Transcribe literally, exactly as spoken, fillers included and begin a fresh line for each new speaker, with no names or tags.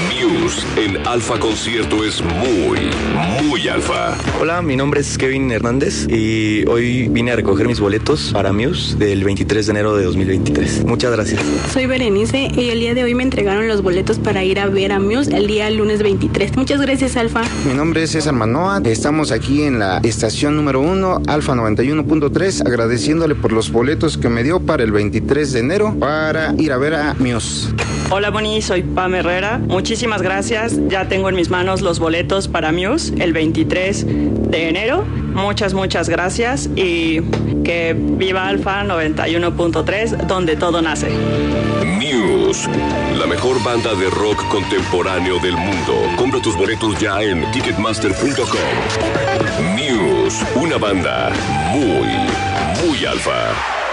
Muse en Alfa Concierto es muy, muy alfa.
Hola, mi nombre es Kevin Hernández y hoy vine a recoger mis boletos para Muse del veintitrés de enero de dos mil veintitrés. Muchas gracias.
Soy Berenice y el día de hoy me entregaron los boletos para ir a ver a Muse el día lunes veintitrés. Muchas gracias, Alfa.
Mi nombre es César Manoa. Estamos aquí en la estación número uno, Alfa noventa y uno punto tres, agradeciéndole por los boletos que me dio para el veintitrés de enero para ir a ver a Muse.
Hola, Boni, soy Pam Herrera. Muchísimas gracias. Ya tengo en mis manos los boletos para Muse el veintitrés de enero. Muchas, muchas gracias y que viva Alfa noventa y uno punto tres, donde todo nace.
Muse, la mejor banda de rock contemporáneo del mundo. Compra tus boletos ya en ticketmaster punto com. Muse, una banda muy, muy alfa.